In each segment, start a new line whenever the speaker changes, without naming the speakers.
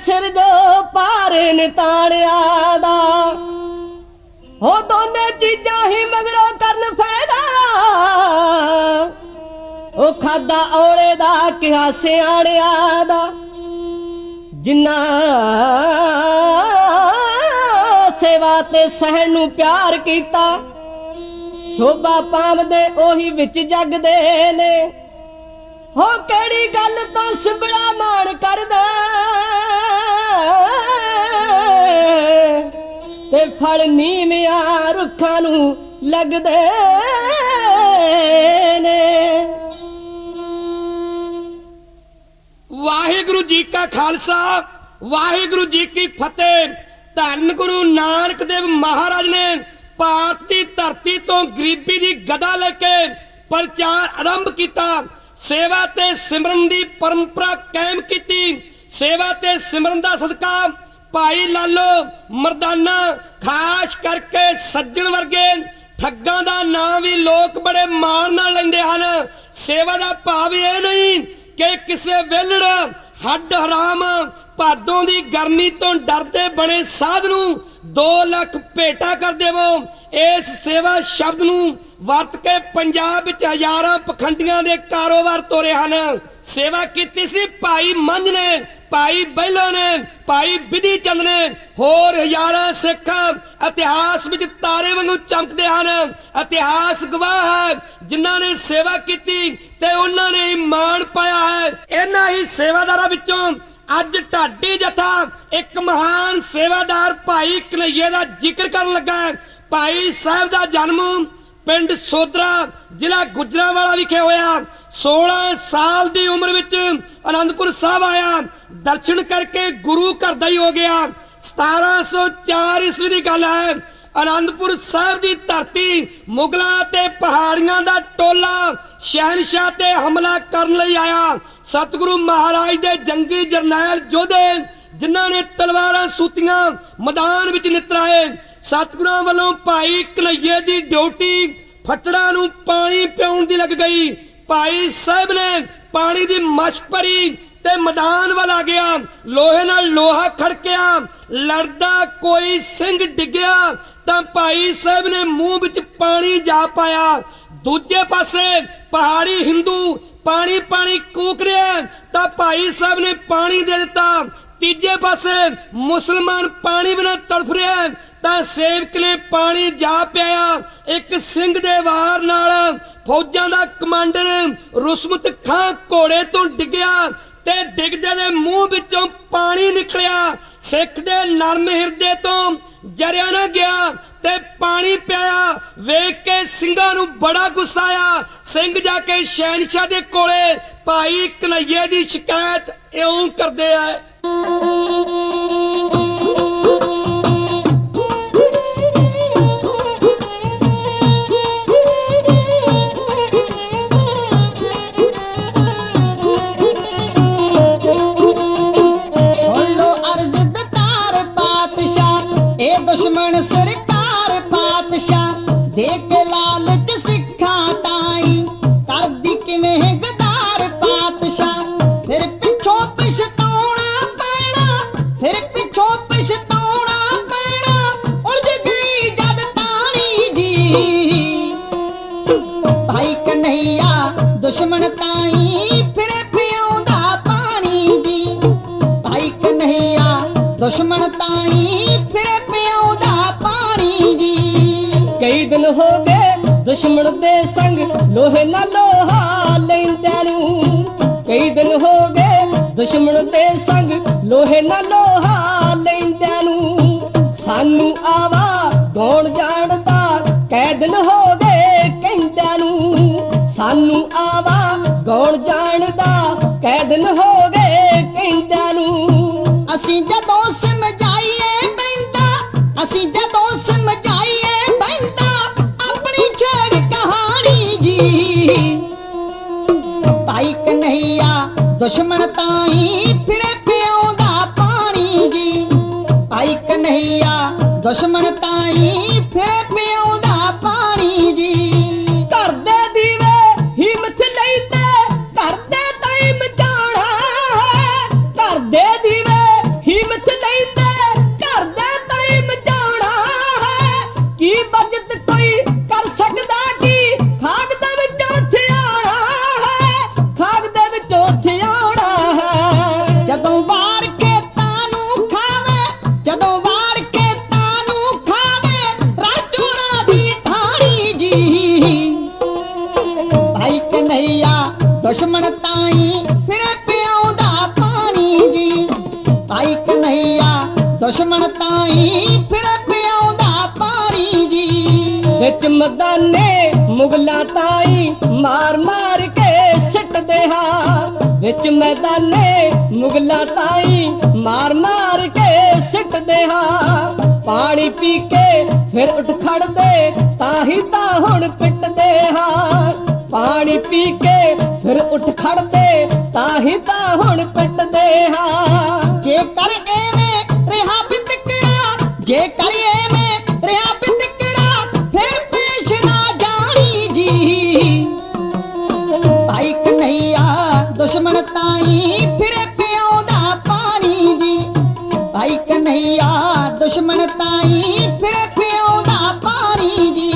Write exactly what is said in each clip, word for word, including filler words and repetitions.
सिर जो पारे निताणिया दा हो दोने चीजा ही मगरों करन फायदा ओ खादा औले दा किहा सियाणिया दा जिन्ना सेवा ते सहन नू प्यार कीता शोभा पावदे ओही विच जगदे ने हो केड़ी गल तो सिबड़ा माण करदा ते फल नीविया रुखां नू लगदे ने।
वाहिगुरु जी का खालसा वाहिगुरु जी की फतेह। धन गुरु नानक देव महाराज ने भारत की धरती तो गरीबी की गदा लेके प्रचार आरंभ किया। सेवा ते सिमरन की परंपरा कायम की। सेवा ते सिमरन का सदका भाई लालो मरदाना खास करके सज्जन वर्गे ठग्गां दा नाम भी लोग बड़े मान नाल लैंदे हन। सेवा का भाव यह नहीं कि किसे वेलड़ हड्ड हराम भादों की गर्मी तो डरते बने साध नूं दो लख भेटा कर देवो। इस सेवा शब्द नूं वरत के पंजाब विच हजारां पखंडियां दे कारोबार तोरे हन। सेवा कीती सी भाई मंझ ने भाई बहलो ने भाई विधि चंद ने होर हजारां सिख इतिहास विच तारे वांगू चमकदे हन। इतिहास गवाह है जिन्हां ने सेवा कीती ते उन्हां ने मान पाया है। इन्हां ही सेवादारां विचों अज ढाडी जथा एक महान सेवादार भाई कन्हैया दा जिक्र करन लगा है। भाई साहब दा जन्म पिंड सोदरा जिला गुजरांवाला विखे होया। सोलह साल दी उम्र विच आनंदपुर साहब आया। दर्शन करके गुरु घर दा ही हो गया। सतारह सौ चार ईस्वी दी गल है। आनंदपुर साहब दी धरती मुगलां ते पहाड़ियां दा टोला शहनशाह ते हमला करन लई आया। सतगुरु महाराज दे जंगी जरनैल योधे जिन्हां ने तलवारां सूतियां मैदान विच नितराए। सतगुरां वालों भाई कन्हैया दी ड्यूटी फटड़ा नूं पानी पिआउण दी लग गई। भाई साहब ने पानी दी मशक भरी ते मैदान वाल आ गया। लोहे नाल लोहा खड़किया लड़दा कोई सिंह डिग्या तां भाई साहब ने मुंह विच पानी जा पाया। दूजे पासे पहाड़ी हिंदू पानी पानी कूक रहा तां भाई साहब ने पानी दे दिता। तीजे पासे मुसलमान पानी बिना तड़फ रहा तां सेवक ने पानी जा पिया। एक सिंह दे वार नाल फौजां दा कमांडर रुसमत खां घोड़े तो डिग्या ते डिगदे दे मुंह विचों पानी निकलिया। सिख दे नरम हिरदे तो जरिया ना गया ते पानी पिया। वेख के सिंघां नूं बड़ा गुस्सा आया। सिंह जाके शहनशाह दे कोले भाई कन्हैया दी शिकायत इउं करदे आ।
दुश्मन सरकार पातशाह दे के लालच सिखा ताई कर दी किवें गदार पातशाह। फिर पिछों पछताउणा पैना फिर पिछों पछताउणा पैना उलझ गई जद ताणी जी। भाई कन्हैया दुश्मन ताई फिर पिआउंदा पानी जी। भाई कन्हैया दुश्मन ताई फिर पिआउंदा पानी जी।
कई दिन हो गए दुश्मन दे संग लोहे ना लोहा लैंदे नूं। कई दिन हो गए दुश्मन दे संग लोहे ना लोहा लैंदे नूं। सानू आवा कौन जानदा कै दिन हो गए कहंदे नूं। सानू आवा कौन जानदा कै दिन हो गए कहंदे नूं।
असी जदों समझाइए बंदा असी जदों समझाइए बंदा अपनी छेड़ कहानी जी। भाई कन्हैया दुश्मन ताई फिर पिआउंदा पानी जी। भाई कन्हैया दुश्मन ताई फिर पिआउंदा पानी जी।
घर दे दीवे हिम्मत लैंदे घर दे ताई मचाणा। घर दे दीवे
ਦੁਸ਼ਮਣ ਤਾਈ ਫਿਰ ਪਿਆਉਂਦਾ ਪਾਣੀ ਜੀ
ਵਿੱਚ ਮਦਾਨੇ ਮੁਗਲਾਂ ਤਾਈ ਮਾਰ ਮਾਰ ਕੇ ਸਿੱਟਦੇ ਹਾਂ ਵਿੱਚ ਮੈਦਾਨੇ ਮੁਗਲਾਂ ਤਾਈ ਮਾਰ ਮਾਰ ਕੇ ਸਿੱਟਦੇ ਹਾਂ ਪਾਣੀ ਪੀ ਕੇ ਫਿਰ ਉੱਠ ਖੜਦੇ ਤਾਂ ਹੀ ਤਾਂ ਹੁਣ ਪਿੱਟਦੇ ਹਾਂ ਪਾਣੀ ਪੀ ਕੇ ਫਿਰ ਉੱਠ ਖੜਦੇ ਤਾਂ ਹੀ ਤਾਂ ਹੁਣ ਪਿੱਟਦੇ ਹਾਂ
ਜੇਕਰ ਐਵੇਂ ਰਿਹਾ ਬਿਤਕੜਾ ਜੇਕਰ ਐਵੇਂ ਰਿਹਾ ਬਿਤਕੜਾ ਫਿਰ ਪੇਸ਼ ਨਾ ਜਾਣੀ ਜੀ ਭਾਈ ਕਨ੍ਹਈਆ ਦੁਸ਼ਮਣ ਤਾਈ ਫਿਰ ਪਿਆਉਂਦਾ ਪਾਣੀ ਜੀ ਭਾਈ ਕਨ੍ਹਈਆ ਦੁਸ਼ਮਣ ਤਾਈ ਫਿਰ ਪਿਆਉਂਦਾ ਪਾਣੀ ਜੀ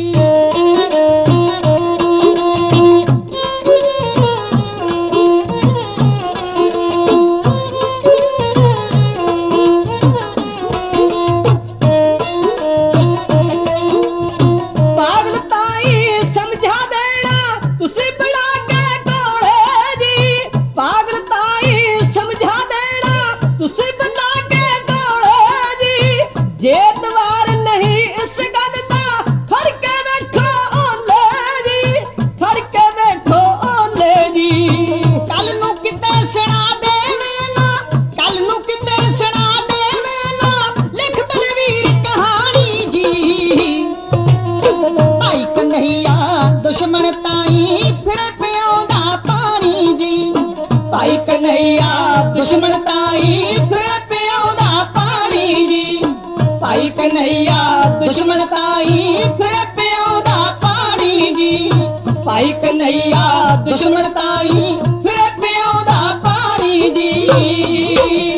ਦੁਸ਼ਮਣ ਤਾਈ ਫਿਰ ਪਿਆਉਂਦਾ ਪਾਣੀ ਜੀ ਭਾਈ ਕਨ੍ਹਈਆ ਦੁਸ਼ਮਣ ਤਾਈ ਫਿਰ ਪਿਆਉਂਦਾ ਪਾਣੀ ਜੀ ਭਾਈ ਕਨ੍ਹਈਆ ਦੁਸ਼ਮਣ ਤਾਈ ਫਿਰ ਪਿਆਉਂਦਾ ਪਾਣੀ ਜੀ ਭਾਈ ਕਨ੍ਹਈਆ ਦੁਸ਼ਮਣ ਤਾਈ ਫਿਰ ਪਿਆਉਂਦਾ ਪਾਣੀ ਜੀ